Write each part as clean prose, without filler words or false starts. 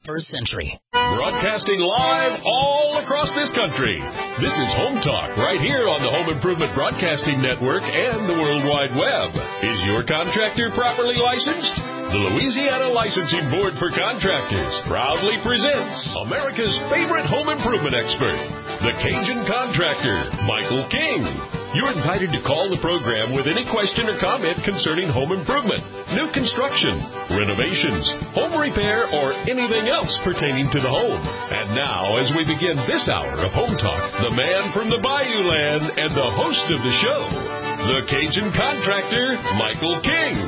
21st century. Broadcasting live all across this country. This is Home Talk right here on the Home Improvement Broadcasting Network and the World Wide Web. Is your contractor properly licensed? The Louisiana Licensing Board for Contractors proudly presents America's favorite home improvement expert, the Cajun Contractor, Michael King. You're invited to call the program with any question or comment concerning home improvement, new construction, renovations, home repair, or anything else pertaining to the home. And now, as we begin this hour of Home Talk, the man from the Bayou Land and the host of the show, the Cajun Contractor, Michael King.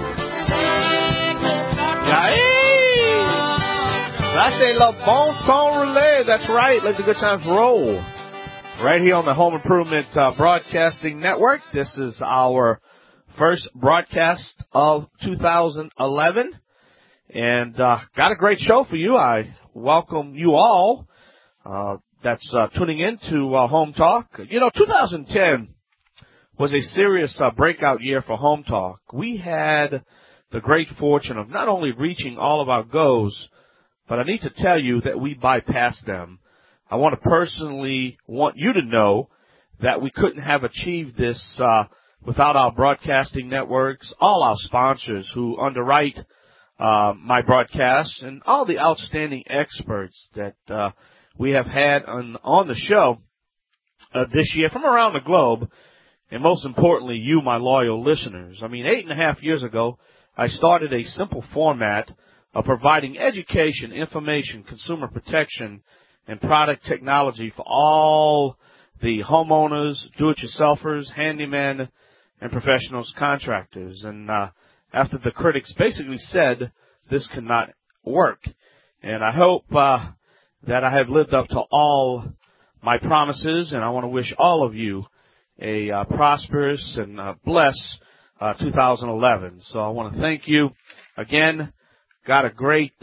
I say la bon son relay. That's right. Let the good times roll. Right here on the Home Improvement Broadcasting Network. This is our first broadcast of 2011. And got a great show for you. I welcome you all that's tuning in to Home Talk. You know, 2010 was a serious breakout year for Home Talk. We had the great fortune of not only reaching all of our goals, but I need to tell you that we bypassed them. I want to personally want you to know that we couldn't have achieved this without our broadcasting networks, all our sponsors who underwrite my broadcasts, and all the outstanding experts that we have had on the show this year from around the globe, and most importantly, you, my loyal listeners. I mean, 8.5 years ago, I started a simple format of providing education, information, consumer protection, and product technology for all the homeowners, do-it-yourselfers, handymen, and professionals, contractors. And after the critics basically said this could not work. And I hope that I have lived up to all my promises, and I want to wish all of you a prosperous and blessed 2011. So I want to thank you again. Got a great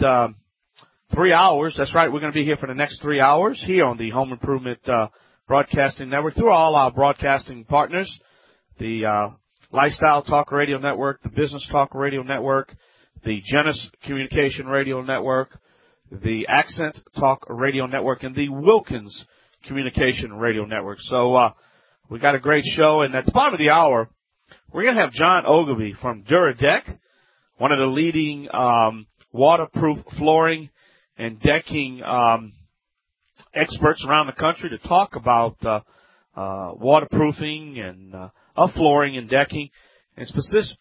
3 hours. That's right. We're going to be here for the next 3 hours here on the Home Improvement Broadcasting Network through all our broadcasting partners, the Lifestyle Talk Radio Network, the Business Talk Radio Network, the Genesis Communication Radio Network, the Accent Talk Radio Network, and the Wilkins Communication Radio Network. So we got a great show, and at the bottom of the hour, we're going to have John Ogilvie from DuraDeck, one of the leading waterproof flooring and decking experts around the country, to talk about waterproofing and of flooring and decking, and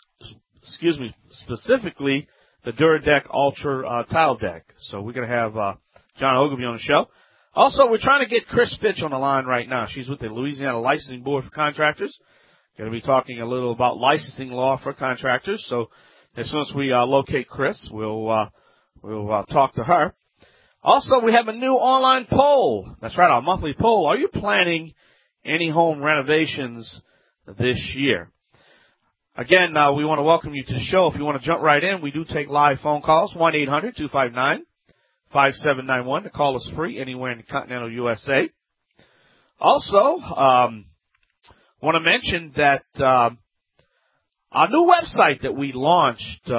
specifically the DuraDeck Ultra Tile Deck. So we're going to have John Ogilvie on the show. Also, we're trying to get Chris Fitch on the line right now. She's with the Louisiana Licensing Board for Contractors. Going to be talking a little about licensing law for contractors. So as soon as we locate Chris, we'll talk to her. Also, we have a new online poll. That's right, our monthly poll. Are you planning any home renovations this year? Again, we want to welcome you to the show. If you want to jump right in, we do take live phone calls, 1-800-259-5791. The call is free anywhere in the continental USA. Also, want to mention that our new website that we launched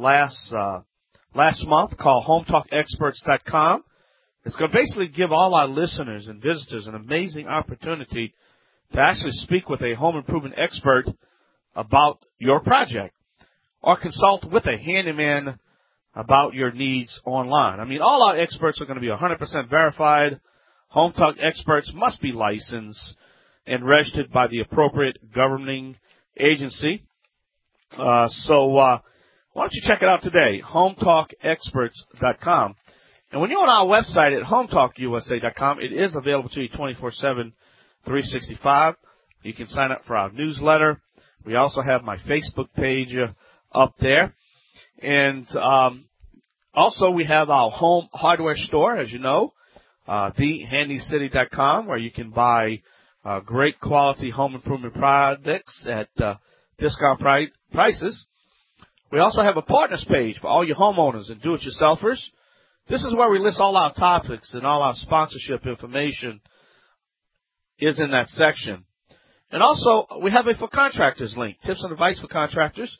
last month, called HomeTalkExperts.com, is going to basically give all our listeners and visitors an amazing opportunity to actually speak with a home improvement expert about your project, or consult with a handyman about your needs online. I mean, all our experts are going to be 100% verified. Home Talk Experts must be licensed and registered by the appropriate governing agency. So why don't you check it out today, HomeTalkExperts.com. And when you're on our website at HomeTalkUSA.com, it is available to you 24/7, 365. You can sign up for our newsletter. We also have my Facebook page up there. And also we have our home hardware store, as you know, thehandycity.com, where you can buy great quality home improvement products at discount prices. We also have a partners page for all your homeowners and do-it-yourselfers. This is where we list all our topics, and all our sponsorship information is in that section. And also, we have a For Contractors link, tips and advice for contractors,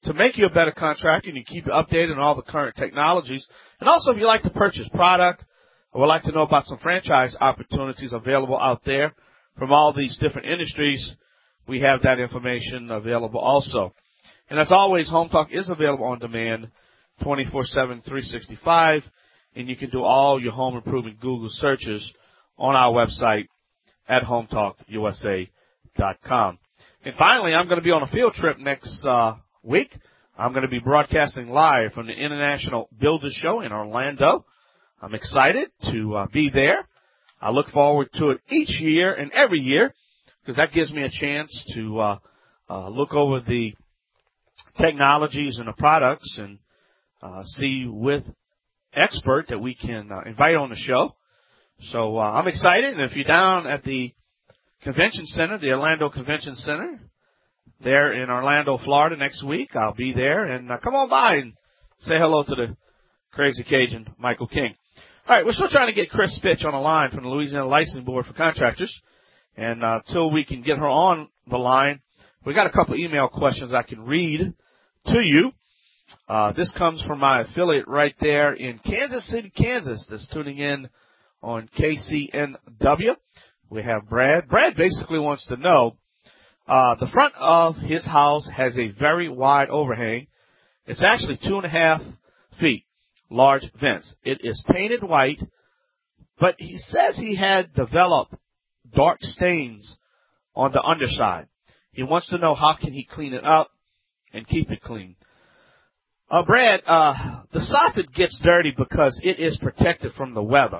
to make you a better contractor and you keep you updated on all the current technologies. And also, if you like to purchase product or would like to know about some franchise opportunities available out there from all these different industries, we have that information available also. And as always, Home Talk is available on demand 24/7, 365, and you can do all your home improvement Google searches on our website at hometalkusa.com. And finally, I'm going to be on a field trip next week. I'm going to be broadcasting live from the International Builders Show in Orlando. I'm excited to be there. I look forward to it each year and every year because that gives me a chance to look over the technologies and the products and see with expert that we can invite on the show. So I'm excited, and if you're down at the convention center, the Orlando Convention Center, there in Orlando, Florida next week, I'll be there, and come on by and say hello to the Crazy Cajun, Michael King. All right, we're still trying to get Chris Fitch on the line from the Louisiana Licensing Board for Contractors, and until we can get her on the line, we got a couple email questions I can read to you. This comes from my affiliate right there in Kansas City, Kansas, that's tuning in on KCNW. We have Brad. Brad basically wants to know, the front of his house has a very wide overhang. It's actually 2.5 feet, large vents. It is painted white, but he says he had developed dark stains on the underside. He wants to know how can he clean it up and keep it clean. Brad, the soffit gets dirty because it is protected from the weather,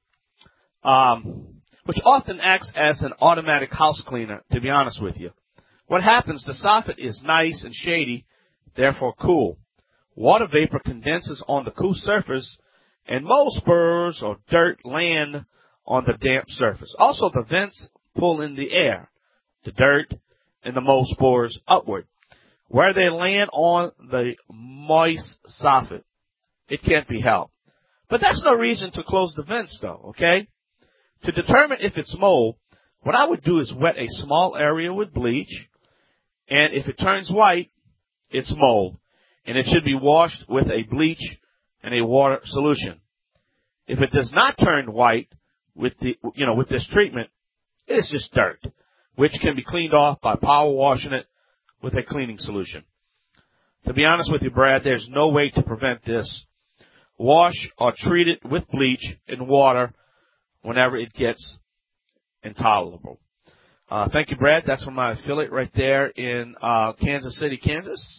which often acts as an automatic house cleaner, to be honest with you. What happens, the soffit is nice and shady, therefore cool. Water vapor condenses on the cool surface, and mold spurs or dirt land on the damp surface. Also, the vents pull in the air, the dirt, and the mold spores upward. Where they land on the moist soffit, it can't be helped. But that's no reason to close the vents, though, okay? To determine if it's mold, what I would do is wet a small area with bleach, and if it turns white, it's mold, and it should be washed with a bleach and a water solution. If it does not turn white with this treatment, it's just dirt, which can be cleaned off by power washing it with a cleaning solution. To be honest with you, Brad, there's no way to prevent this. Wash or treat it with bleach and water whenever it gets intolerable. Thank you, Brad. That's from my affiliate right there in Kansas City, Kansas,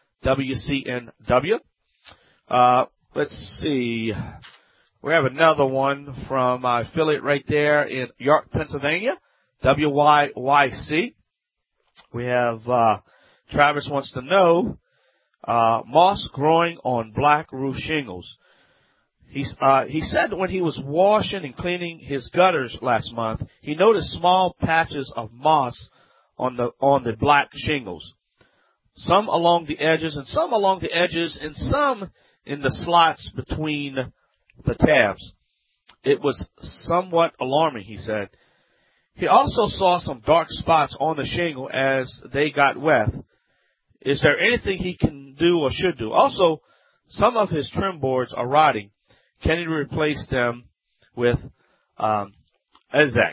WCNW. Let's see. We have another one from my affiliate right there in York, Pennsylvania, WYYC. We have Travis wants to know moss growing on black roof shingles. He said when he was washing and cleaning his gutters last month, he noticed small patches of moss on the black shingles. Some along the edges and some in the slots between the tabs. It was somewhat alarming, he said. He also saw some dark spots on the shingle as they got wet. Is there anything he can do or should do? Also, some of his trim boards are rotting. Can he replace them with Ezek?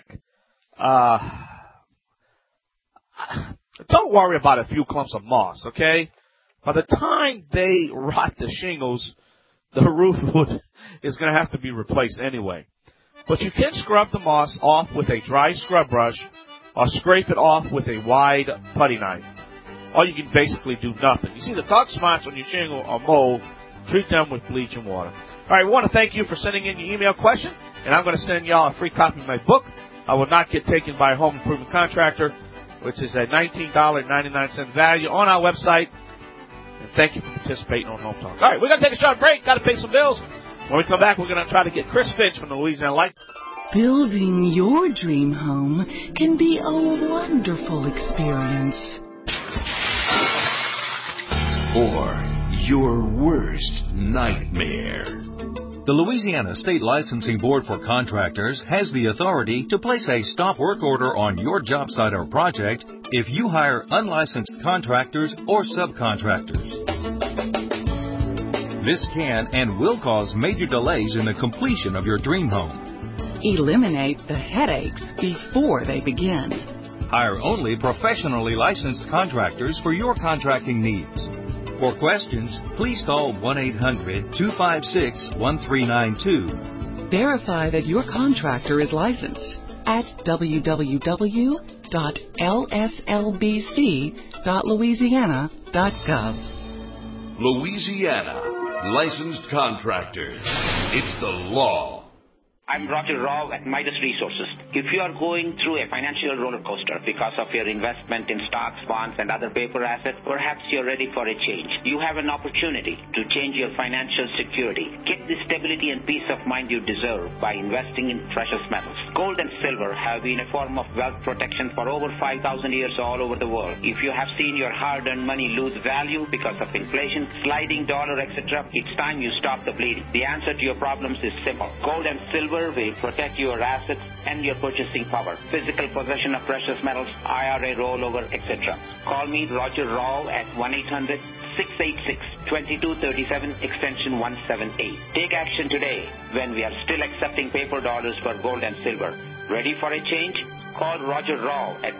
Don't worry about a few clumps of moss, okay? By the time they rot the shingles, the roof is going to have to be replaced anyway. But you can scrub the moss off with a dry scrub brush or scrape it off with a wide putty knife. Or you can basically do nothing. You see the dark spots on your shingle or mold, treat them with bleach and water. All right, we want to thank you for sending in your email question, and I'm going to send y'all a free copy of my book, I Will Not Get Taken by a Home Improvement Contractor, which is a $19.99 value on our website. And thank you for participating on Home Talk. All right, we're going to take a short break. Got to pay some bills. When we come back, we're going to try to get Chris Fitch from the Louisiana Light. Building your dream home can be a wonderful experience. Or your worst nightmare. The Louisiana State Licensing Board for Contractors has the authority to place a stop work order on your job site or project if you hire unlicensed contractors or subcontractors. This can and will cause major delays in the completion of your dream home. Eliminate the headaches before they begin. Hire only professionally licensed contractors for your contracting needs. For questions, please call 1-800-256-1392. Verify that your contractor is licensed at www.lslbc.louisiana.gov. Louisiana, licensed contractors. It's the law. I'm Roger Rao at Midas Resources. If you are going through a financial roller coaster because of your investment in stocks, bonds, and other paper assets, perhaps you're ready for a change. You have an opportunity to change your financial security. Get the stability and peace of mind you deserve by investing in precious metals. Gold and silver have been a form of wealth protection for over 5,000 years all over the world. If you have seen your hard-earned money lose value because of inflation, sliding dollar, etc., it's time you stop the bleeding. The answer to your problems is simple. Gold and silver will protect your assets and your purchasing power, physical possession of precious metals, IRA rollover, etc. Call me, Roger Rao, at 1-800-686-2237, extension 178. Take action today when we are still accepting paper dollars for gold and silver. Ready for a change? Call Roger Rao at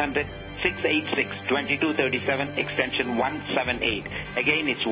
1-800-686-2237, extension 178. Again, it's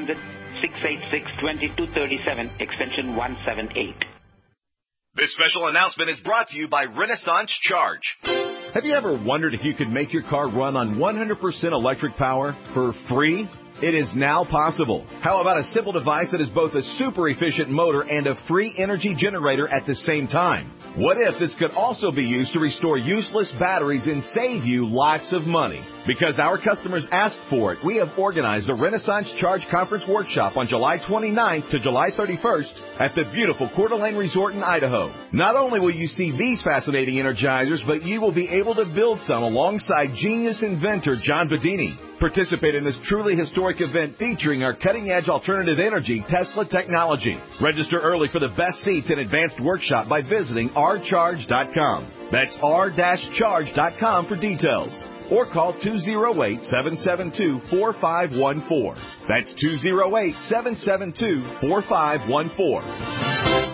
1-800-686-2237, extension 178. This special announcement is brought to you by Renaissance Charge. Have you ever wondered if you could make your car run on 100% electric power for free? It is now possible. How about a simple device that is both a super efficient motor and a free energy generator at the same time? What if this could also be used to restore useless batteries and save you lots of money? Because our customers asked for it, we have organized a Renaissance Charge Conference Workshop on July 29th to July 31st at the beautiful Coeur d'Alene Resort in Idaho. Not only will you see these fascinating energizers, but you will be able to build some alongside genius inventor John Bedini. Participate in this truly historic event featuring our cutting-edge alternative energy Tesla technology. Register early for the best seats and advanced workshop by visiting rcharge.com. That's r-charge.com for details. Or call 208-772-4514. That's 208-772-4514.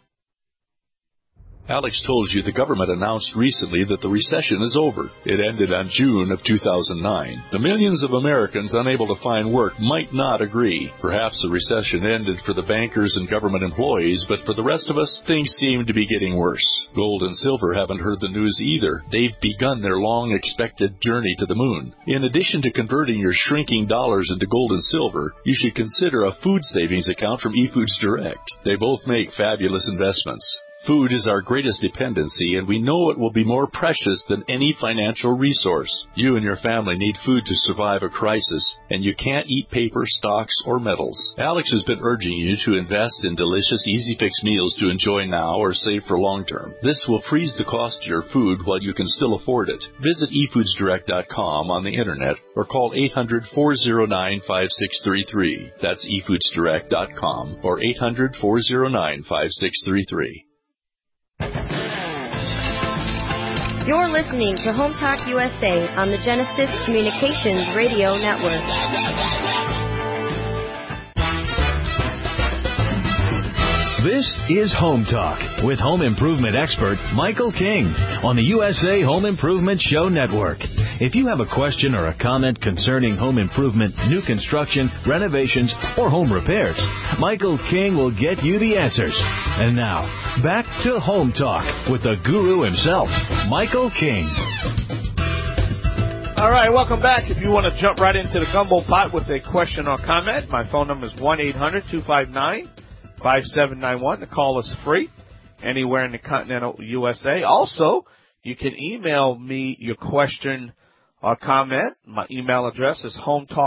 Alex told you the government announced recently that the recession is over. It ended on June of 2009. The millions of Americans unable to find work might not agree. Perhaps the recession ended for the bankers and government employees, but for the rest of us, things seem to be getting worse. Gold and silver haven't heard the news either. They've begun their long-expected journey to the moon. In addition to converting your shrinking dollars into gold and silver, you should consider a food savings account from eFoods Direct. They both make fabulous investments. Food is our greatest dependency, and we know it will be more precious than any financial resource. You and your family need food to survive a crisis, and you can't eat paper, stocks, or metals. Alex has been urging you to invest in delicious, easy-fix meals to enjoy now or save for long term. This will freeze the cost of your food while you can still afford it. Visit eFoodsDirect.com on the internet or call 800-409-5633. That's eFoodsDirect.com or 800-409-5633. You're listening to Home Talk USA on the Genesis Communications Radio Network. This is Home Talk with home improvement expert Michael King on the USA Home Improvement Show Network. If you have a question or a comment concerning home improvement, new construction, renovations, or home repairs, Michael King will get you the answers. And now, back to Home Talk with the guru himself, Michael King. All right, welcome back. If you want to jump right into the gumbo pot with a question or comment, my phone number is 1-800-259-5791. The call is free anywhere in the continental USA. Also, you can email me your question or comment. My email address is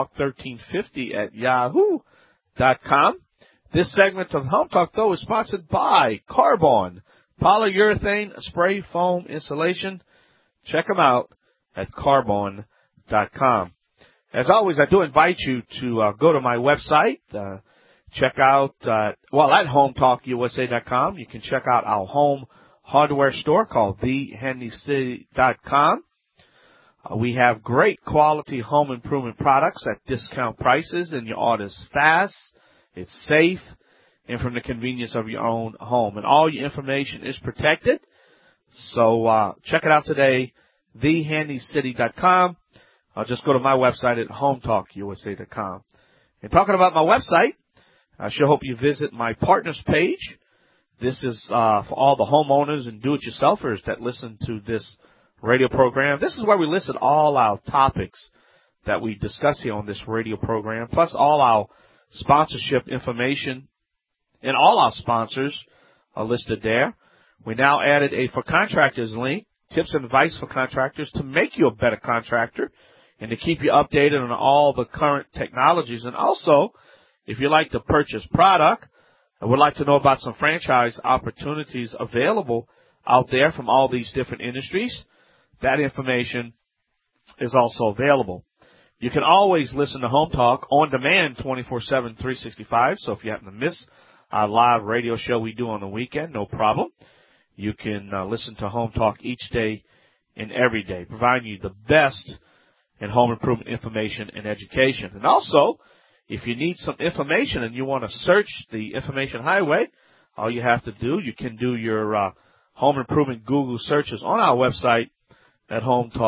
hometalk1350@yahoo.com. This segment of Home Talk, though, is sponsored by Carbon Polyurethane Spray Foam Insulation. Check them out at carbon.com. As always, I do invite you to go to my website, check out, at HomeTalkUSA.com. You can check out our home hardware store called TheHandyCity.com. We have great quality home improvement products at discount prices, and your order's fast, it's safe, and from the convenience of your own home. And all your information is protected. So check it out today, TheHandyCity.com. Just go to my website at HomeTalkUSA.com. And talking about my website, I sure hope you visit my partners page. This is for all the homeowners and do-it-yourselfers that listen to this radio program. This is where we listed all our topics that we discuss here on this radio program, plus all our sponsorship information, and all our sponsors are listed there. We now added a For Contractors link, tips and advice for contractors to make you a better contractor and to keep you updated on all the current technologies. And also, if you like to purchase product and would like to know about some franchise opportunities available out there from all these different industries, that information is also available. You can always listen to Home Talk on demand 24/7, 365. So if you happen to miss our live radio show we do on the weekend, no problem. You can listen to Home Talk each day and every day, providing you the best in home improvement information and education. And also, if you need some information and you want to search the information highway, all you have to do, you can do your home improvement Google searches on our website at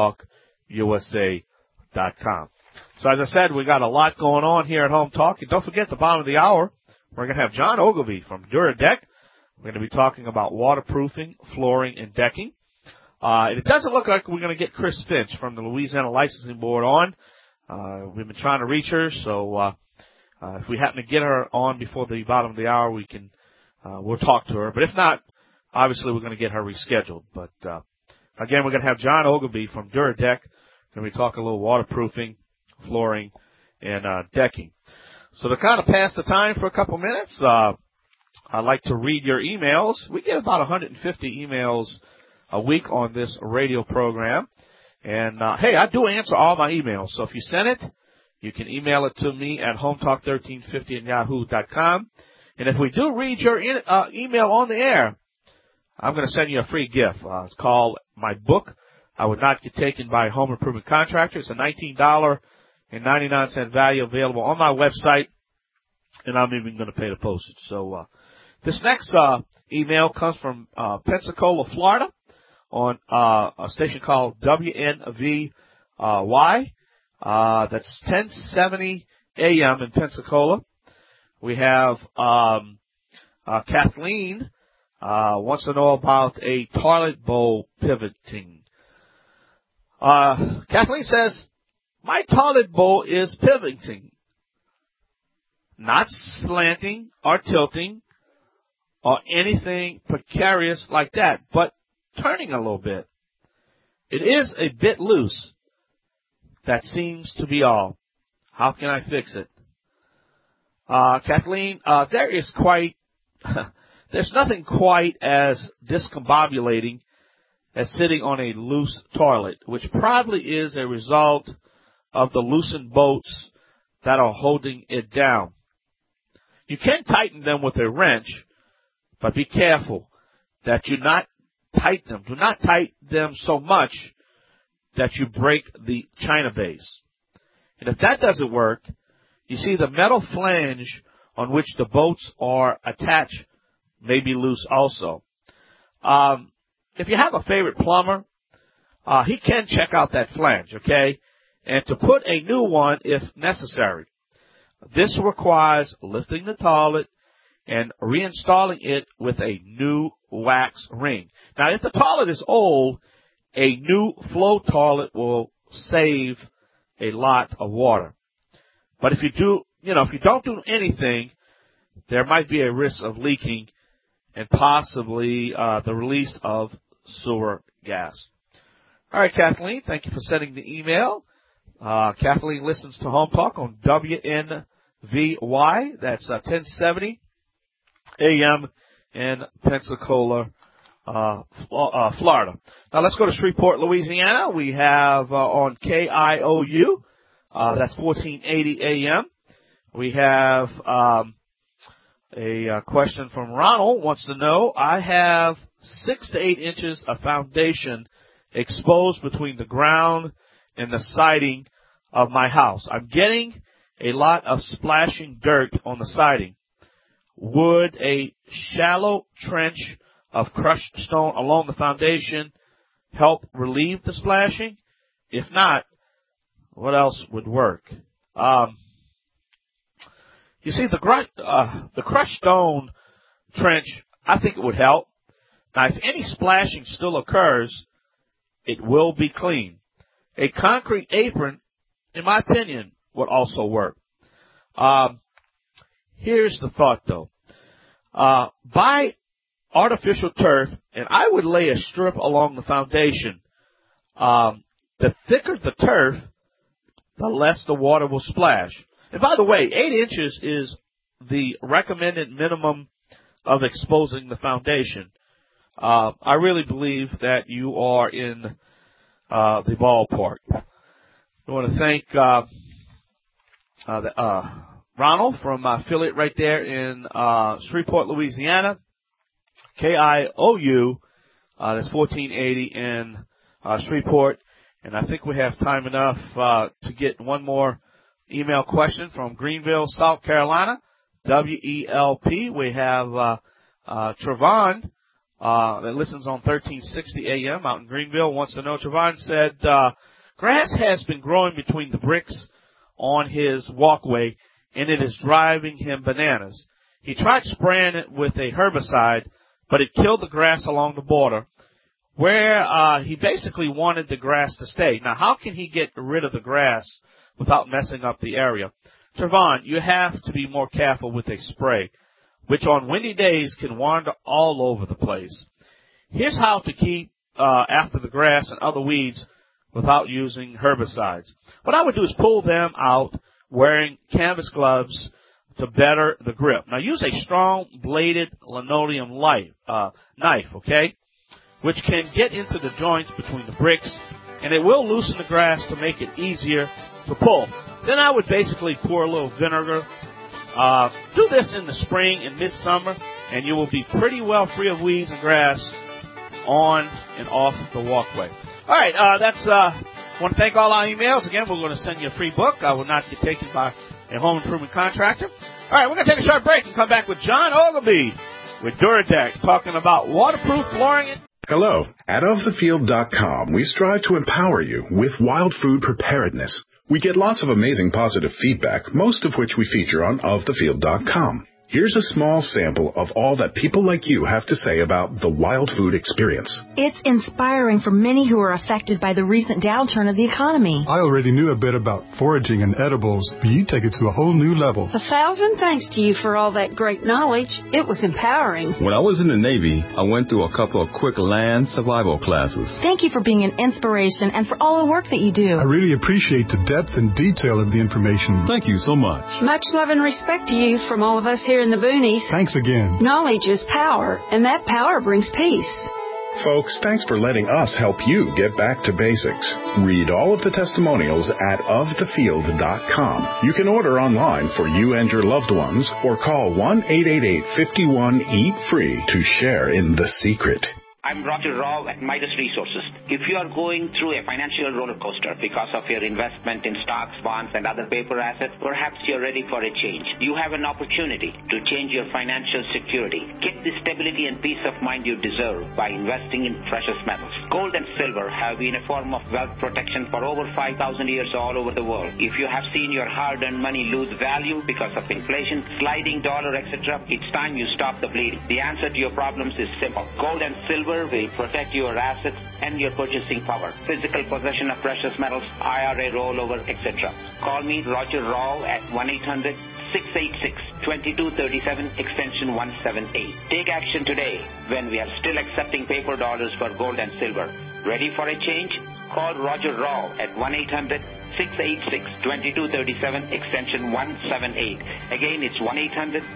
HomeTalkUSA.com. So as I said, we got a lot going on here at Home Talk. And don't forget, at the bottom of the hour, we're going to have John Ogilvie from DuraDeck. We're going to be talking about waterproofing, flooring, and decking. It doesn't look like we're going to get Chris Finch from the Louisiana Licensing Board on. We've been trying to reach her, so if we happen to get her on before the bottom of the hour, we'll talk to her. But if not, obviously we're going to get her rescheduled. But again, we're going to have John Ogilvie from DuraDeck. We're going to be talking a little waterproofing, flooring, and decking. So to kind of pass the time for a couple minutes, I'd like to read your emails. We get about 150 emails a week on this radio program. And, hey, I do answer all my emails. So if you send it, you can email it to me at hometalk1350@yahoo.com. And if we do read your email on the air, I'm going to send you a free gift. It's called my book, I Would Not Get Taken by Home Improvement Contractor. It's a $19.99 value available on my website, and I'm even going to pay the postage. So this next email comes from Pensacola, Florida, on a station called WNVY. That's 1070 AM in Pensacola. We have Kathleen wants to know about a toilet bowl pivoting. Kathleen says, my toilet bowl is pivoting, not slanting or tilting or anything precarious like that, but turning a little bit. It is a bit loose. That seems to be all. How can I fix it? Kathleen, there's nothing quite as discombobulating as sitting on a loose toilet, which probably is a result of the loosened bolts that are holding it down. You can tighten them with a wrench, but be careful that you not tighten them. Do not tighten them so much that you break the china base. And if that doesn't work, you see the metal flange on which the bolts are attached may be loose also. If you have a favorite plumber, he can check out that flange, okay, and to put a new one if necessary. This requires lifting the toilet and reinstalling it with a new wax ring. Now, if the toilet is old, a new flow toilet will save a lot of water. But if you don't do anything, there might be a risk of leaking and possibly the release of sewer gas. All right, Kathleen, thank you for sending the email. Kathleen listens to Home Talk on WNVY. That's 1070 AM in Pensacola, Florida. Now let's go to Shreveport, Louisiana. We have on KIOU, that's 1480 AM. We have A question from Ronald wants to know, I have 6 to 8 inches of foundation exposed between the ground and the siding of my house. I'm getting a lot of splashing dirt on the siding. Would a shallow trench of crushed stone along the foundation help relieve the splashing? If not, what else would work? You see, the crushed stone trench, I think it would help. Now, if any splashing still occurs, it will be clean. A concrete apron, in my opinion, would also work. Here's the thought, though. Buy artificial turf, and I would lay a strip along the foundation. The thicker the turf, the less the water will splash. And by the way, 8 inches is the recommended minimum of exposing the foundation. I really believe that you are in the ballpark. I want to thank Ronald from affiliate right there in Shreveport, Louisiana. KIOU, that's 1480 in Shreveport. And I think we have time enough to get one more email question from Greenville, South Carolina, WELP. We have Trevon that listens on 1360 AM out in Greenville, wants to know. Trevon said, grass has been growing between the bricks on his walkway, and it is driving him bananas. He tried spraying it with a herbicide, but it killed the grass along the border, where he basically wanted the grass to stay. Now, how can he get rid of the grass without messing up the area? Trevon, you have to be more careful with a spray, which on windy days can wander all over the place. Here's how to keep after the grass and other weeds without using herbicides. What I would do is pull them out wearing canvas gloves to better the grip. Now, use a strong bladed linoleum knife, okay, which can get into the joints between the bricks, and it will loosen the grass to make it easier to pull. Then I would basically pour a little vinegar. Do this in the spring and midsummer, and you will be pretty well free of weeds and grass on and off the walkway. All right, I want to thank all our emails. Again, we're going to send you a free book. I will not get taken by a home improvement contractor. All right, we're going to take a short break and come back with John Ogilvie with Duradeck talking about waterproof flooring. Hello. At ofthefield.com, we strive to empower you with wild food preparedness. We get lots of amazing positive feedback, most of which we feature on ofthefield.com. Here's a small sample of all that people like you have to say about the wild food experience. It's inspiring for many who are affected by the recent downturn of the economy. I already knew a bit about foraging and edibles, but you take it to a whole new level. 1,000 thanks to you for all that great knowledge. It was empowering. When I was in the Navy, I went through a couple of quick land survival classes. Thank you for being an inspiration and for all the work that you do. I really appreciate the depth and detail of the information. Thank you so much. Much love and respect to you from all of us here in the boonies. Thanks again. Knowledge is power, and that power brings peace. Folks, thanks for letting us help you get back to basics. Read all of the testimonials at ofthefield.com. You can order online for you and your loved ones or call 1-888-51-EAT-FREE to share in the secret. I'm Roger Rao at Midas Resources. If you are going through a financial roller coaster because of your investment in stocks, bonds, and other paper assets, perhaps you're ready for a change. You have an opportunity to change your financial security. Get the stability and peace of mind you deserve by investing in precious metals. Gold and silver have been a form of wealth protection for over 5,000 years all over the world. If you have seen your hard-earned money lose value because of inflation, sliding dollar, etc., it's time you stop the bleeding. The answer to your problems is simple. Gold and silver will protect your assets and your purchasing power, physical possession of precious metals, IRA rollover, etc. Call me, Roger Rao, at 1-800-686-2237, extension 178. Take action today when we are still accepting paper dollars for gold and silver. Ready for a change? Call Roger Rao at 1-800-686-2237, extension 178. Again, it's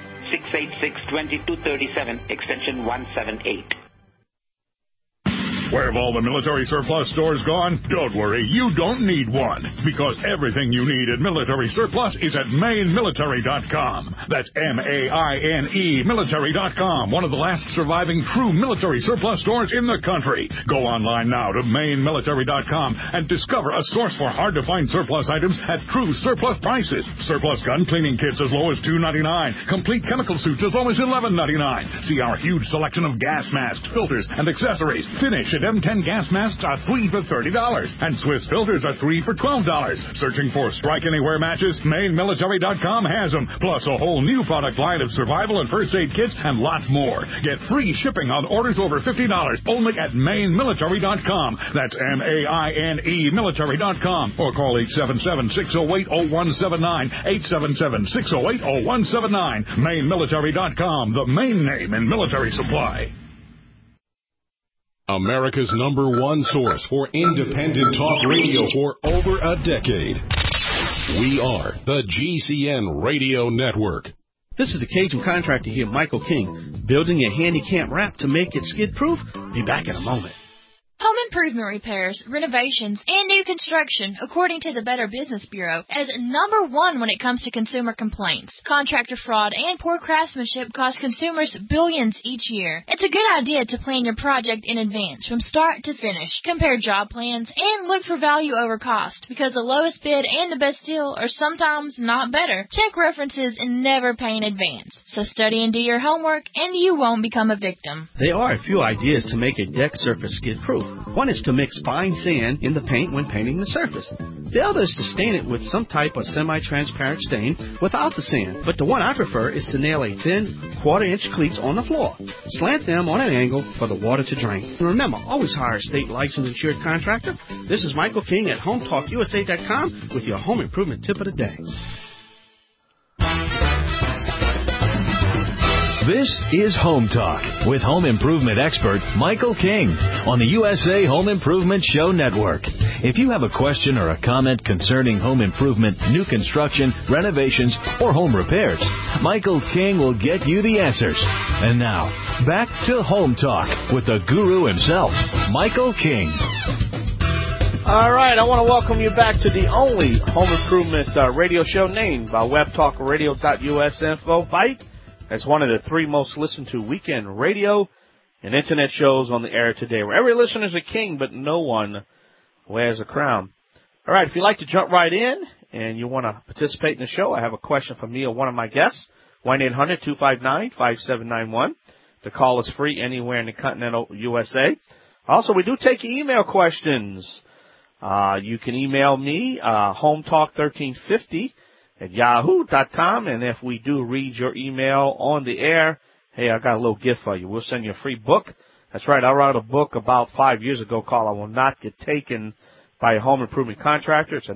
1-800-686-2237, extension 178. Where have all the military surplus stores gone? Don't worry, you don't need one, because everything you need at Military Surplus is at MaineMilitary.com. That's M-A-I-N-E Military.com, one of the last surviving true military surplus stores in the country. Go online now to MaineMilitary.com and discover a source for hard-to-find surplus items at true surplus prices. Surplus gun cleaning kits as low as $2.99. Complete chemical suits as low as $11.99. See our huge selection of gas masks, filters, and accessories. Finish at M10 gas masks are 3 for $30, and Swiss filters are 3 for $12. Searching for Strike Anywhere matches? MaineMilitary.com has them, plus a whole new product line of survival and first aid kits and lots more. Get free shipping on orders over $50 only at MaineMilitary.com. That's M-A-I-N-E Military.com, or call 877-608-0179, 877-608-0179. MaineMilitary.com, the main name in military supply. America's #1 source for independent talk radio for over a decade. We are the GCN Radio Network. This is the Cajun contractor here, Michael King, building a handicap ramp to make it skid-proof. Be back in a moment. Home improvement repairs, renovations, and new construction, according to the Better Business Bureau, is #1 when it comes to consumer complaints. Contractor fraud and poor craftsmanship cost consumers billions each year. It's a good idea to plan your project in advance, from start to finish. Compare job plans and look for value over cost, because the lowest bid and the best deal are sometimes not better. Check references and never pay in advance. So study and do your homework, and you won't become a victim. There are a few ideas to make a deck surface skid-proof. One is to mix fine sand in the paint when painting the surface. The other is to stain it with some type of semi-transparent stain without the sand. But the one I prefer is to nail a thin 1/4-inch cleats on the floor. Slant them on an angle for the water to drain. And remember, always hire a state licensed insured contractor. This is Michael King at HomeTalkUSA.com with your home improvement tip of the day. This is Home Talk with home improvement expert Michael King on the USA Home Improvement Show Network. If you have a question or a comment concerning home improvement, new construction, renovations, or home repairs, Michael King will get you the answers. And now, back to Home Talk with the guru himself, Michael King. All right, I want to welcome you back to the only home improvement radio show named by WebTalkRadio.us Info Fight as one of the 3 most listened to weekend radio and internet shows on the air today, where every listener is a king, but no one wears a crown. All right, if you'd like to jump right in and you want to participate in the show, I have a question for me or one of my guests, 1-800-259-5791. The call is free anywhere in the continental USA. Also, we do take email questions. You can email me, hometalk1350 at yahoo.com, and if we do read your email on the air, hey, I got a little gift for you. We'll send you a free book. That's right, I wrote a book about 5 years ago called I Will Not Get Taken by a Home Improvement Contractor. It's a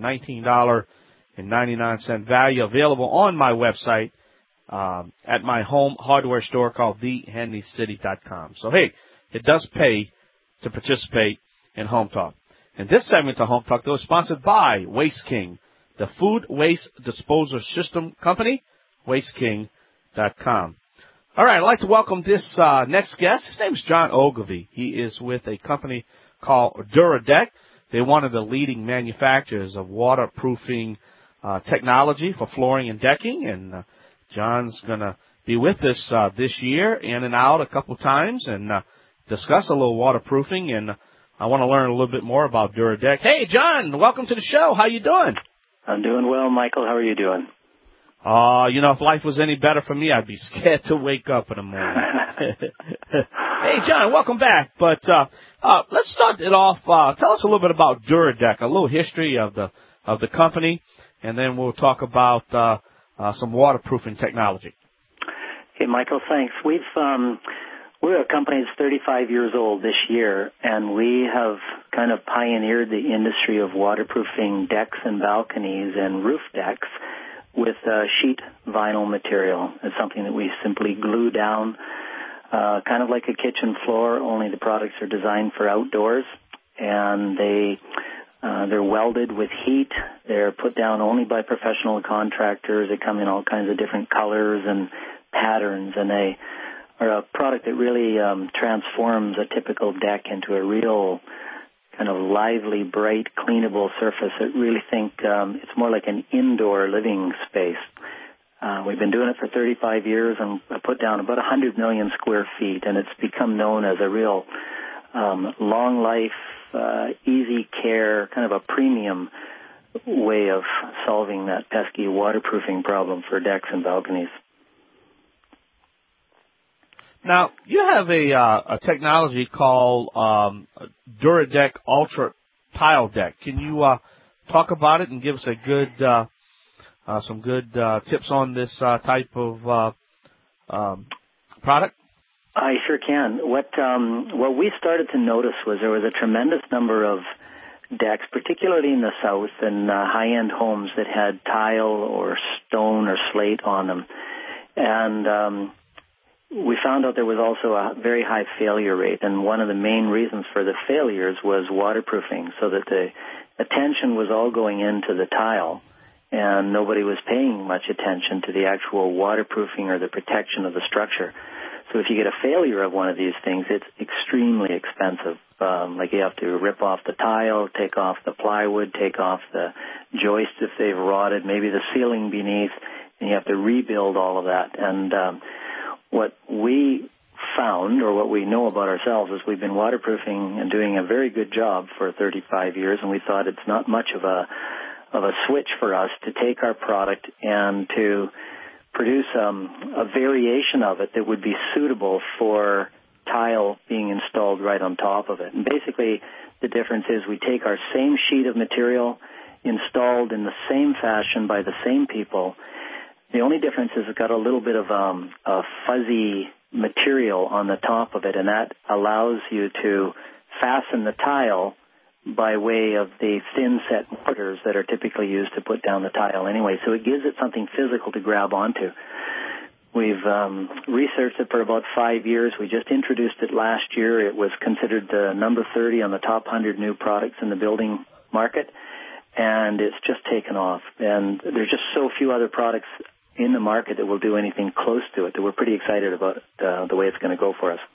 $19.99 value, available on my website at my home hardware store called thehandycity.com. So, hey, it does pay to participate in Home Talk. And this segment of Home Talk, though, is sponsored by Waste King, the food waste disposal system company, wasteking.com. All right, I'd like to welcome this next guest. His name is John Ogilvie. He is with a company called Duradeck. They're one of the leading manufacturers of waterproofing technology for flooring and decking. And John's going to be with us this year, in and out a couple times, and discuss a little waterproofing. And I want to learn a little bit more about Duradeck. Hey, John, welcome to the show. How you doing? I'm doing well, Michael. How are you doing? If life was any better for me, I'd be scared to wake up in the morning. Hey, John, welcome back. But let's start it off. Tell us a little bit about Duradeck, a little history of the company, and then we'll talk about some waterproofing technology. Hey, Michael, thanks. We're a company that's 35 years old this year, and we have kind of pioneered the industry of waterproofing decks and balconies and roof decks with sheet vinyl material. It's something that we simply glue down, kind of like a kitchen floor, only the products are designed for outdoors, and they're welded with heat. They're put down only by professional contractors. They come in all kinds of different colors and patterns, and they a product that really transforms a typical deck into a real kind of lively, bright, cleanable surface. I really think it's more like an indoor living space. We've been doing it for 35 years and put down about 100 million square feet, and it's become known as a real long life, easy care, kind of a premium way of solving that pesky waterproofing problem for decks and balconies. Now, you have a technology called DuraDeck Ultra Tile Deck. Can you talk about it and give us a good, some good tips on this type of product? I sure can. What we started to notice was there was a tremendous number of decks, particularly in the south and high-end homes that had tile or stone or slate on them. And we found out there was also a very high failure rate, and one of the main reasons for the failures was waterproofing, so that the attention was all going into the tile, and nobody was paying much attention to the actual waterproofing or the protection of the structure. So if you get a failure of one of these things, it's extremely expensive. Like you have to rip off the tile, take off the plywood, take off the joists if they've rotted, maybe the ceiling beneath, and you have to rebuild all of that. And what we found, or what we know about ourselves, is we've been waterproofing and doing a very good job for 35 years, and we thought it's not much of a switch for us to take our product and to produce a variation of it that would be suitable for tile being installed right on top of it. And basically, the difference is we take our same sheet of material installed in the same fashion by the same people. The only difference is it's got a little bit of a fuzzy material on the top of it, and that allows you to fasten the tile by way of the thin-set mortars that are typically used to put down the tile anyway. So it gives it something physical to grab onto. We've researched it for about 5 years. We just introduced it last year. It was considered the number 30 on the top 100 new products in the building market, and it's just taken off. And there's just so few other products in the market that will do anything close to it that we're pretty excited about the way it's going to go for us.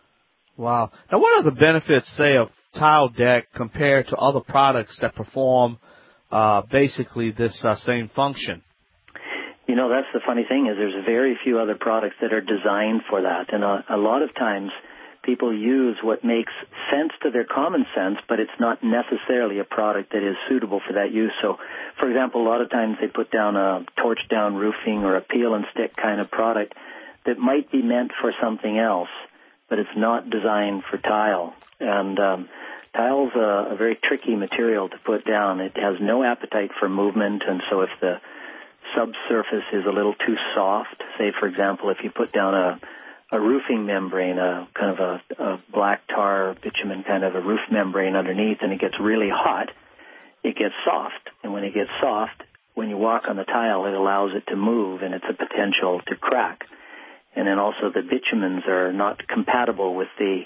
Wow. Now, what are the benefits, say, of Tile Deck compared to other products that perform basically this same function? You know, that's the funny thing is there's very few other products that are designed for that. And a lot of times people use what makes sense to their common sense, but it's not necessarily a product that is suitable for that use. So, for example, a lot of times they put down a torch-down roofing or a peel-and-stick kind of product that might be meant for something else, but it's not designed for tile. And tile's a very tricky material to put down. It has no appetite for movement, and so if the subsurface is a little too soft, say, for example, if you put down a roofing membrane, a kind of a black tar bitumen kind of a roof membrane underneath, and it gets really hot, it gets soft. And when it gets soft, when you walk on the tile, it allows it to move, and it's a potential to crack. And then also the bitumens are not compatible with the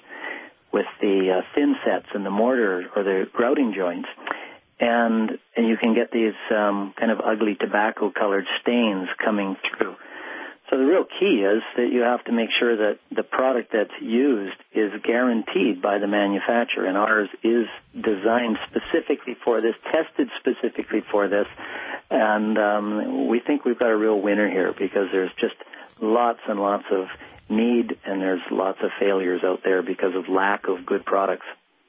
thin sets in the mortar or the grouting joints. And you can get these kind of ugly tobacco-colored stains coming through. So the real key is that you have to make sure that the product that's used is guaranteed by the manufacturer, and ours is designed specifically for this, tested specifically for this, and we think we've got a real winner here because there's just lots and lots of need, and there's lots of failures out there because of lack of good products.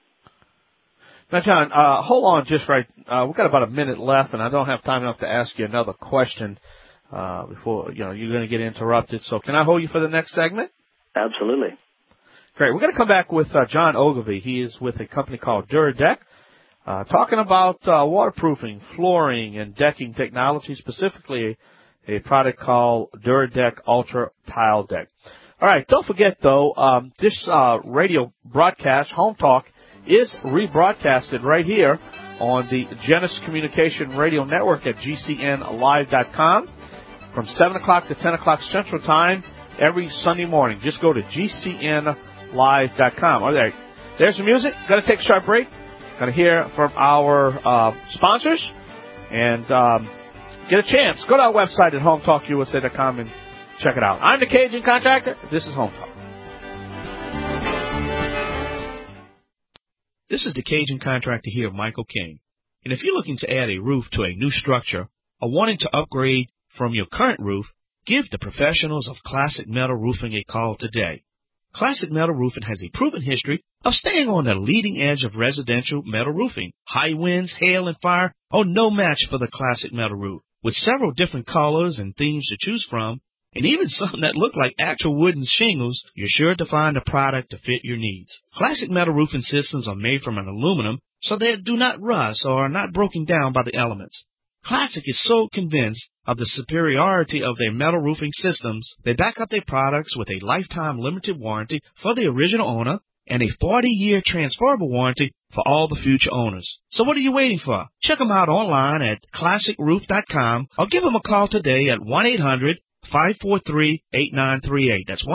Now, John, hold on just right. We've got about a minute left, and I don't have time enough to ask you another question before you're going to get interrupted. So can I hold you for the next segment? Absolutely. Great. We're going to come back with John Ogilvie. He is with a company called DuraDeck, talking about waterproofing, flooring, and decking technology, specifically a product called DuraDeck Ultra Tile Deck. All right. Don't forget, though, this radio broadcast, Home Talk, is rebroadcasted right here on the Genesis Communication Radio Network at GCNlive.com from 7 o'clock to 10 o'clock Central Time every Sunday morning. Just go to GCNlive.com. All right, there's the music. Going to take a short break. Going to hear from our sponsors and get a chance. Go to our website at HomeTalkUSA.com and check it out. I'm the Cajun Contractor. This is Home Talk. This is the Cajun Contractor here, Michael King. And if you're looking to add a roof to a new structure or wanting to upgrade from your current roof, give the professionals of Classic Metal Roofing a call today. Classic Metal Roofing has a proven history of staying on the leading edge of residential metal roofing. High winds, hail, and fire are no match for the Classic Metal Roof. With several different colors and themes to choose from, and even some that look like actual wooden shingles, you're sure to find a product to fit your needs. Classic Metal Roofing systems are made from an aluminum, so they do not rust or are not broken down by the elements. Classic is so convinced of the superiority of their metal roofing systems, they back up their products with a lifetime limited warranty for the original owner and a 40-year transferable warranty for all the future owners. So what are you waiting for? Check them out online at classicroof.com or give them a call today at 1-800-543-8938. That's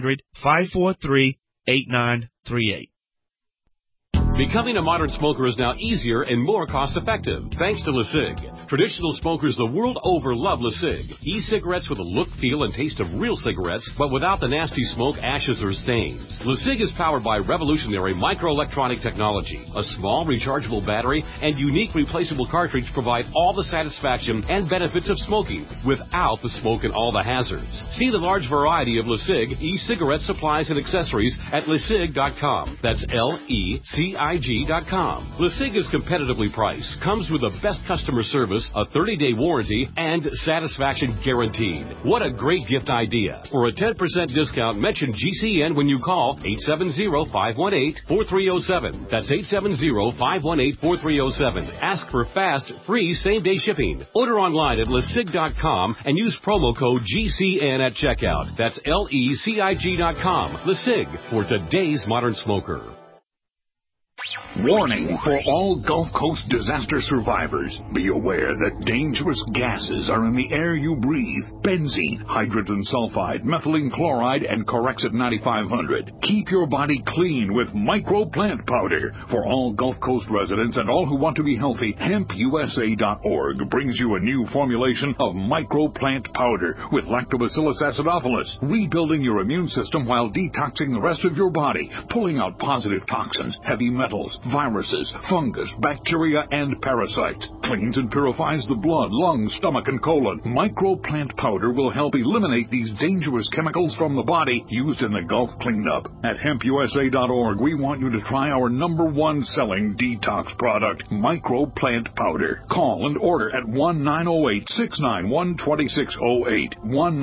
1-800-543-8938. Becoming a modern smoker is now easier and more cost-effective, thanks to LeSig. Traditional smokers the world over love LeSig. E-cigarettes with a look, feel, and taste of real cigarettes, but without the nasty smoke, ashes, or stains. LeSig is powered by revolutionary microelectronic technology. A small rechargeable battery and unique replaceable cartridge provide all the satisfaction and benefits of smoking, without the smoke and all the hazards. See the large variety of LeSig e-cigarette supplies and accessories at LeSig.com. That's LECIG.com. LeSig is competitively priced, comes with the best customer service, a 30-day warranty, and satisfaction guaranteed. What a great gift idea. For a 10% discount, mention GCN when you call 870-518-4307. That's 870-518-4307. Ask for fast, free, same-day shipping. Order online at LeSig.com and use promo code GCN at checkout. That's LECIG.com. LeSig, for today's modern smoker. Warning for all Gulf Coast disaster survivors. Be aware that dangerous gases are in the air you breathe. Benzene, hydrogen sulfide, methylene chloride, and Corexit 9500. Keep your body clean with microplant powder. For all Gulf Coast residents and all who want to be healthy, HempUSA.org brings you a new formulation of microplant powder with Lactobacillus acidophilus, rebuilding your immune system while detoxing the rest of your body, pulling out positive toxins, heavy metals, viruses, fungus, bacteria, and parasites. Cleans and purifies the blood, lungs, stomach, and colon. Microplant powder will help eliminate these dangerous chemicals from the body used in the Gulf cleanup. At HempUSA.org, we want you to try our #1 selling detox product, Microplant Powder. Call and order at 1-908-691-2608,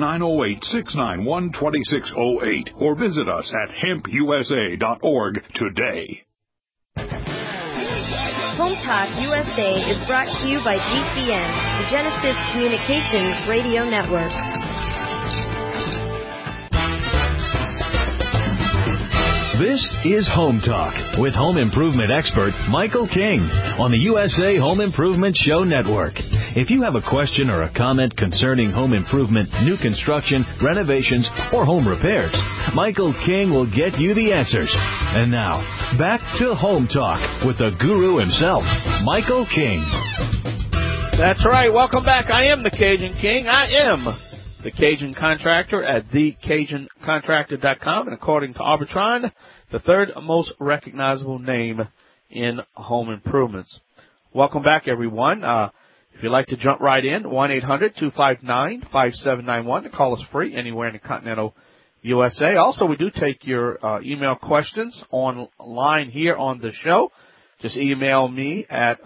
1-908-691-2608, or visit us at HempUSA.org today. Home Talk USA is brought to you by GCN, the Genesis Communications Radio Network. This is Home Talk with home improvement expert Michael King on the USA Home Improvement Show Network. If you have a question or a comment concerning home improvement, new construction, renovations, or home repairs, Michael King will get you the answers. And now, back to Home Talk with the guru himself, Michael King. That's right. Welcome back. I am the Cajun King. I am the Cajun Contractor at thecajuncontractor.com, and according to Arbitron, the third most recognizable name in home improvements. Welcome back, everyone. If you'd like to jump right in, 1-800-259-5791. The call is free anywhere in the continental USA. Also, we do take your email questions online here on the show. Just email me at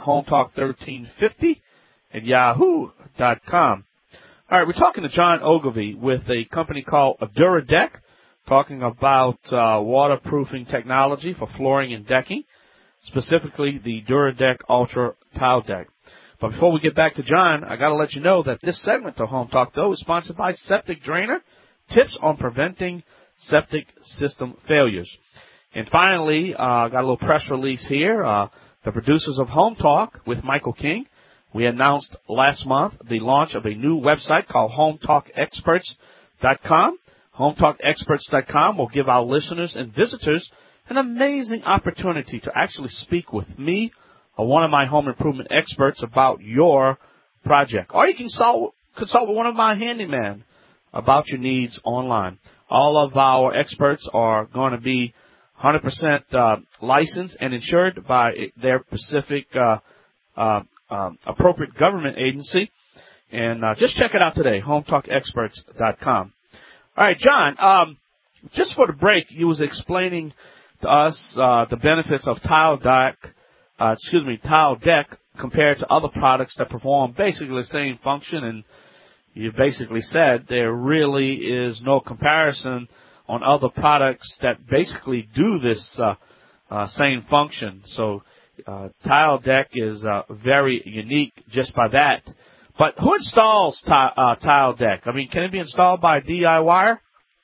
hometalk1350@yahoo.com. All right, we're talking to John Ogilvie with a company called DuraDeck, talking about waterproofing technology for flooring and decking, specifically the DuraDeck Ultra Tile Deck. But before we get back to John, I got to let you know that this segment of Home Talk, though, is sponsored by Septic Drainer, tips on preventing septic system failures. And finally, got a little press release here. The producers of Home Talk with Michael King, we announced last month the launch of a new website called HomeTalkExperts.com. HomeTalkExperts.com will give our listeners and visitors an amazing opportunity to actually speak with me or one of my home improvement experts about your project. Or you can consult with one of my handyman about your needs online. All of our experts are going to be 100% licensed and insured by their specific appropriate government agency. And just check it out today, HomeTalkExperts.com. All right, John, just for the break, you was explaining to us the benefits of tile deck compared to other products that perform basically the same function, and you basically said there really is no comparison on other products that basically do this same function. So tile deck is very unique just by that. But who installs tile deck? I mean, can it be installed by a DIYer?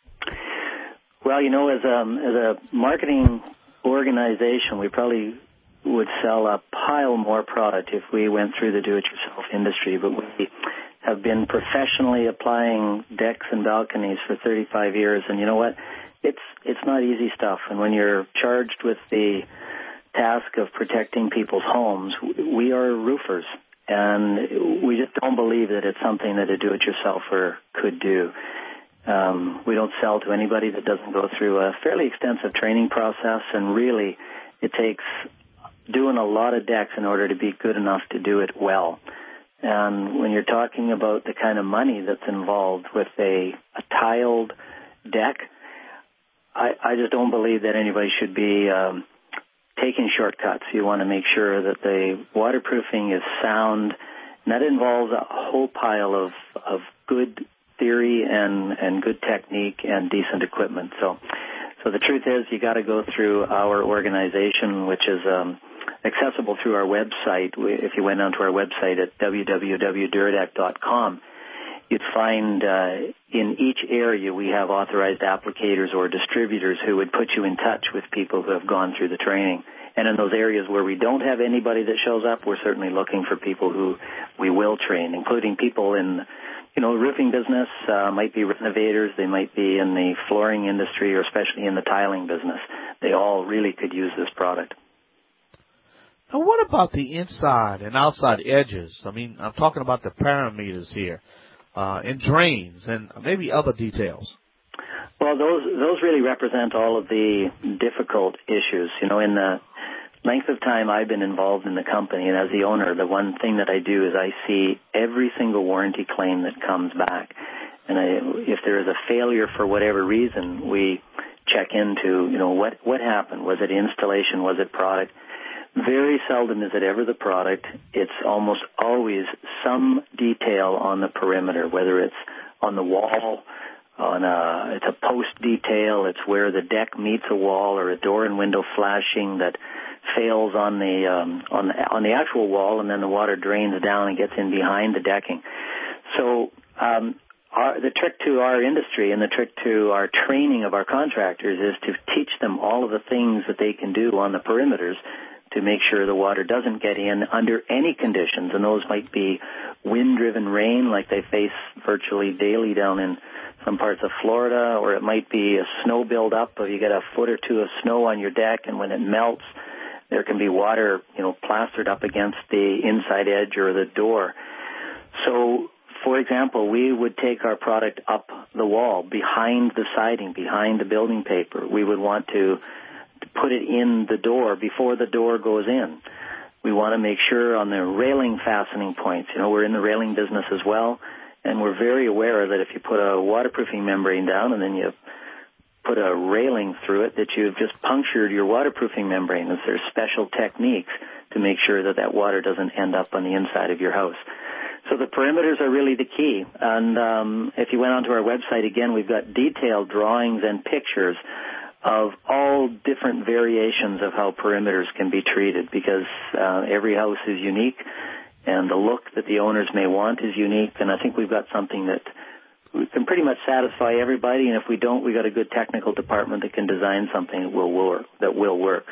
Well, as a marketing organization, we probably would sell a pile more product if we went through the do-it-yourself industry, but we have been professionally applying decks and balconies for 35 years, and you know what? It's not easy stuff, and when you're charged with the task of protecting people's homes, we are roofers, and we just don't believe that it's something that a do-it-yourselfer could do. We don't sell to anybody that doesn't go through a fairly extensive training process, and really it takes doing a lot of decks in order to be good enough to do it well. And when you're talking about the kind of money that's involved with a tiled deck, I just don't believe that anybody should be taking shortcuts. You want to make sure that the waterproofing is sound, and that involves a whole pile of good theory and good technique and decent equipment. So the truth is, you got to go through our organization, which is accessible through our website. If you went onto our website at www.duradeck.com, you'd find in each area we have authorized applicators or distributors who would put you in touch with people who have gone through the training. And in those areas where we don't have anybody that shows up, we're certainly looking for people who we will train, including people in roofing business, might be renovators, they might be in the flooring industry, or especially in the tiling business. They all really could use this product. Now, what about the inside and outside edges? I mean, I'm talking about the parameters here, and drains, and maybe other details. Well, those really represent all of the difficult issues. In the length of time I've been involved in the company, and as the owner, the one thing that I do is I see every single warranty claim that comes back. And if there is a failure for whatever reason, we check into, what happened? Was it installation? Was it product? Very seldom is it ever the product. It's almost always some detail on the perimeter, whether it's on the wall, it's a post detail, it's where the deck meets a wall, or a door and window flashing that fails on the actual wall, and then the water drains down and gets in behind the decking. So the trick to our industry and the trick to our training of our contractors is to teach them all of the things that they can do on the perimeters to make sure the water doesn't get in under any conditions. And those might be wind-driven rain, like they face virtually daily down in some parts of Florida, or it might be a snow build-up, or you get a foot or two of snow on your deck, and when it melts, there can be water, plastered up against the inside edge or the door. So, for example, we would take our product up the wall, behind the siding, behind the building paper. We would want to put it in the door before the door goes in. We want to make sure on the railing fastening points, we're in the railing business as well, and we're very aware that if you put a waterproofing membrane down and then you put a railing through it, that you've just punctured your waterproofing membrane. And there's special techniques to make sure that that water doesn't end up on the inside of your house. So the perimeters are really the key. And if you went onto our website, again, we've got detailed drawings and pictures of all different variations of how perimeters can be treated, because every house is unique, and the look that the owners may want is unique. And I think we've got something that we can pretty much satisfy everybody, and if we don't, we've got a good technical department that can design something that will work.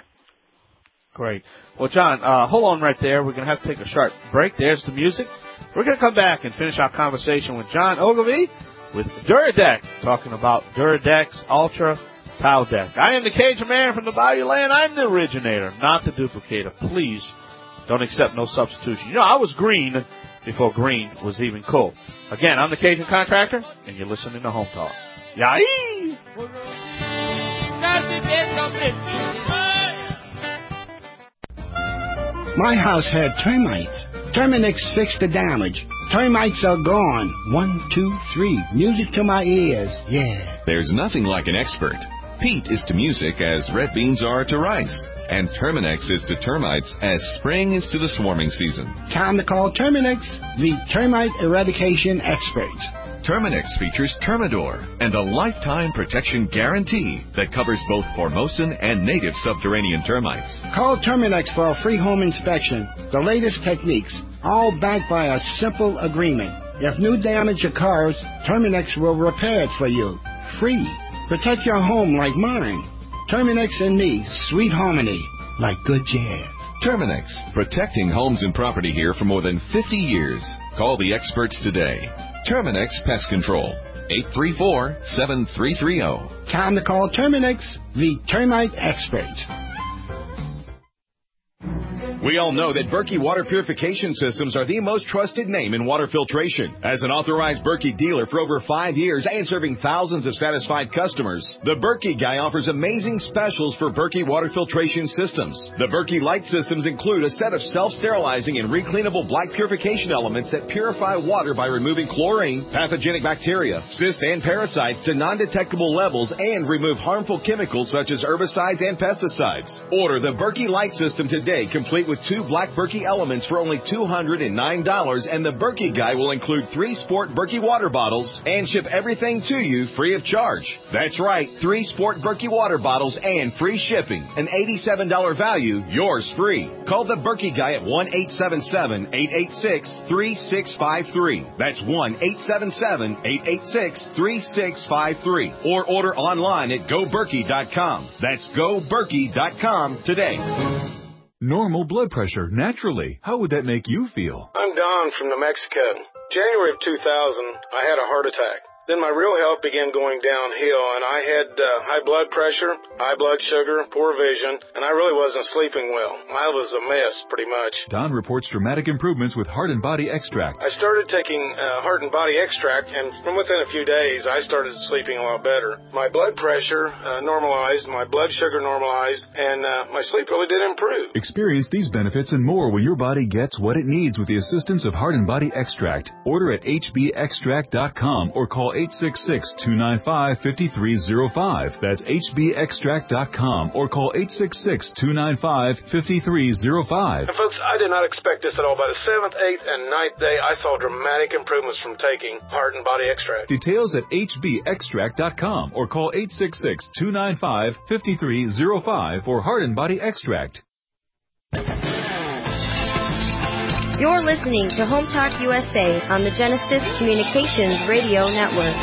Great. Well, John, hold on right there. We're going to have to take a sharp break. There's the music. We're going to come back and finish our conversation with John Ogilvie with Duradeck, talking about Duradeck's Ultra Tile Deck. I am the Cajun Man from the Bayou Land. I'm the originator, not the duplicator. Please don't accept no substitution. I was green before green was even cool. Again, I'm the Cajun Contractor, and you're listening to Home Talk. Yay! My house had termites. Terminix fixed the damage. Termites are gone. 1, 2, 3. Music to my ears. Yeah. There's nothing like an expert. Peat is to music as red beans are to rice. And Terminix is to termites as spring is to the swarming season. Time to call Terminix, the termite eradication experts. Terminix features Termidor and a lifetime protection guarantee that covers both Formosan and native subterranean termites. Call Terminix for a free home inspection. The latest techniques, all backed by a simple agreement. If new damage occurs, Terminix will repair it for you. Free. Protect your home like mine. Terminix and me, sweet harmony, like good jazz. Terminix, protecting homes and property here for more than 50 years. Call the experts today. Terminix Pest Control, 834-7330. Time to call Terminix, the termite experts. We all know that Berkey Water Purification Systems are the most trusted name in water filtration. As an authorized Berkey dealer for over 5 years and serving thousands of satisfied customers, the Berkey Guy offers amazing specials for Berkey Water Filtration Systems. The Berkey Light Systems include a set of self-sterilizing and recleanable black purification elements that purify water by removing chlorine, pathogenic bacteria, cysts, and parasites to non-detectable levels and remove harmful chemicals such as herbicides and pesticides. Order the Berkey Light System today, complete with 2 black Berkey elements for only $209, and the Berkey Guy will include 3 Sport Berkey water bottles and ship everything to you free of charge. That's right, 3 Sport Berkey water bottles and free shipping. An $87 value, yours free. Call the Berkey Guy at 1-877-886-3653. That's 1-877-886-3653. Or order online at GoBerkey.com. That's GoBerkey.com today. Normal blood pressure, naturally. How would that make you feel? I'm Don from New Mexico. January of 2000, I had a heart attack. Then my real health began going downhill, and I had high blood pressure, high blood sugar, poor vision, and I really wasn't sleeping well. I was a mess, pretty much. Don reports dramatic improvements with Heart and Body Extract. I started taking Heart and Body Extract, and from within a few days, I started sleeping a lot better. My blood pressure normalized, my blood sugar normalized, and my sleep really did improve. Experience these benefits and more when your body gets what it needs with the assistance of Heart and Body Extract. Order at hbextract.com or call 866-295-5305. That's hbextract.com or call 866-295-5305. And folks, I did not expect this at all. By the 7th, 8th, and 9th day, I saw dramatic improvements from taking Heart and Body Extract. Details at hbextract.com or call 866-295-5305 for Heart and Body Extract. You're listening to Home Talk USA on the Genesis Communications Radio Network.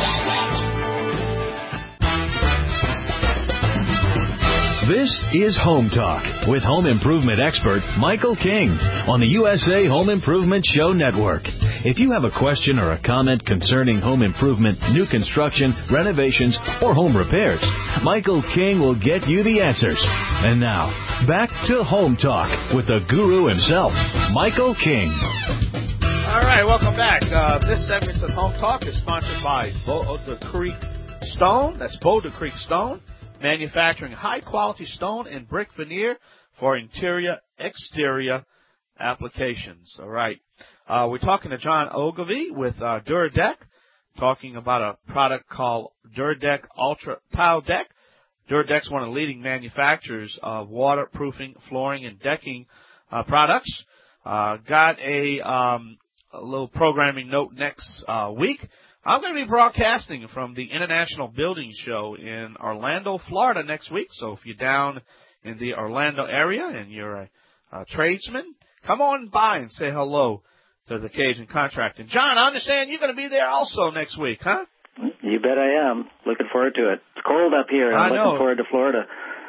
This is Home Talk with home improvement expert Michael King on the USA Home Improvement Show Network. If you have a question or a comment concerning home improvement, new construction, renovations, or home repairs, Michael King will get you the answers. And now, back to Home Talk with the guru himself, Michael King. All right, welcome back. This segment of Home Talk is sponsored by Boulder Creek Stone. That's Boulder Creek Stone, manufacturing high-quality stone and brick veneer for interior, exterior applications. All right. We're talking to John Ogilvie with Duradeck, talking about a product called Duradeck Ultra Tile Deck. Duradeck's one of the leading manufacturers of waterproofing, flooring, and decking products. Got a little programming note next week. I'm going to be broadcasting from the International Building Show in Orlando, Florida next week. So if you're down in the Orlando area and you're a tradesman, come on by and say hello to the Cajun Contracting. John, I understand you're going to be there also next week, huh? You bet I am. Looking forward to it. It's cold up here. I'm looking forward to Florida.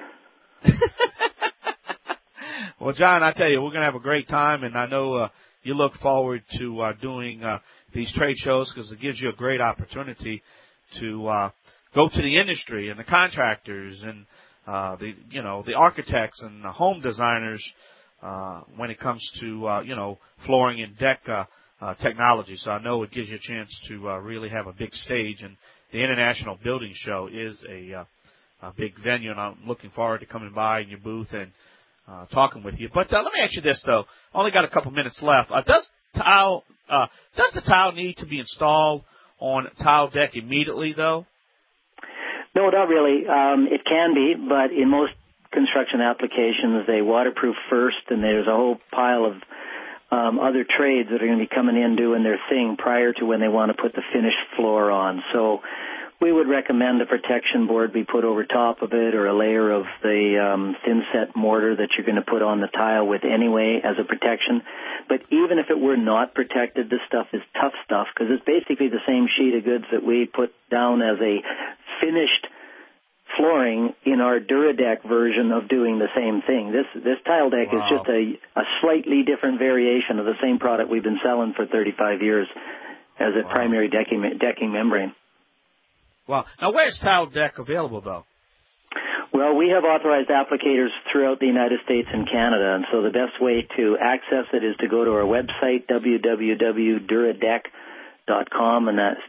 Well, John, I tell you, we're going to have a great time, and I know you look forward to doing these trade shows because it gives you a great opportunity to go to the industry and the contractors and the architects and the home designers when it comes to flooring and deck technology. So I know it gives you a chance to really have a big stage, and the International Building Show is a big venue, and I'm looking forward to coming by in your booth and talking with you. But let me ask you this, though. Only got a couple minutes left. Does the tile need to be installed on tile deck immediately, though? No, not really. It can be, but in most construction applications, they waterproof first, and there's a whole pile of other trades that are going to be coming in doing their thing prior to when they want to put the finished floor on. So we would recommend a protection board be put over top of it, or a layer of the thin set mortar that you're going to put on the tile with anyway as a protection. But even if it were not protected, this stuff is tough stuff, because it's basically the same sheet of goods that we put down as a finished flooring in our Duradeck version of doing the same thing. This tile deck is just a slightly different variation of the same product we've been selling for 35 years as a primary decking membrane. Wow. Now, where's tile deck available, though? Well, we have authorized applicators throughout the United States and Canada, and so the best way to access it is to go to our website, www.duradeck.com, and that's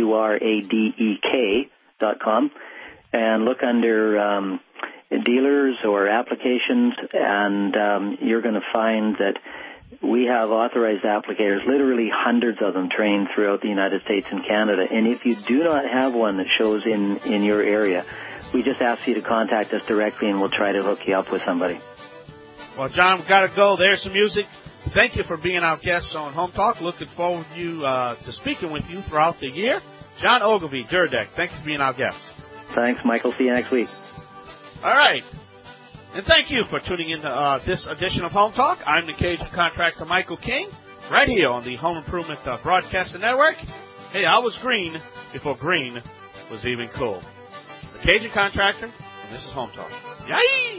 DURADEK.com. And look under dealers or applications, and you're going to find that we have authorized applicators, literally hundreds of them trained throughout the United States and Canada. And if you do not have one that shows in your area, we just ask you to contact us directly, and we'll try to hook you up with somebody. Well, John, we've got to go. There's some music. Thank you for being our guest on Home Talk. Looking forward to speaking with you throughout the year. John Ogilvie, Duradeck, thank you for being our guest. Thanks, Michael. See you next week. All right. And thank you for tuning in to this edition of Home Talk. I'm the Cajun contractor Michael King, right here on the Home Improvement Broadcasting Network. Hey, I was green before green was even cool. The Cajun contractor, and this is Home Talk. Yay!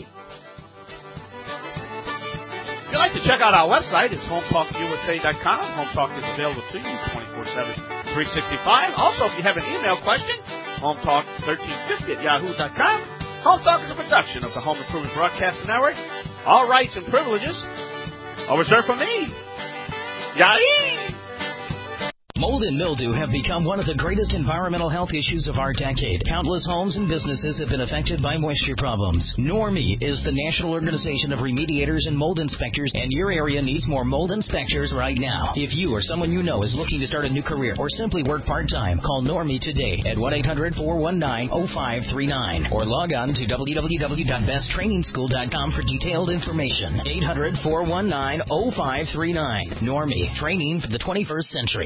If you'd like to check out our website, it's HomeTalkUSA.com. Home Talk is available to you 24/7, 365. Also, if you have an email question, HomeTalk1350@yahoo.com. Home Talk is a production of the Home Improvement Broadcasting Network. All rights and privileges are reserved for me. Yay! Mold and mildew have become one of the greatest environmental health issues of our decade. Countless homes and businesses have been affected by moisture problems. NORMI is the National Organization of Remediators and Mold Inspectors, and your area needs more mold inspectors right now. If you or someone you know is looking to start a new career or simply work part-time, call NORMI today at 1-800-419-0539 or log on to www.besttrainingschool.com for detailed information. 800-419-0539. NORMI, training for the 21st century.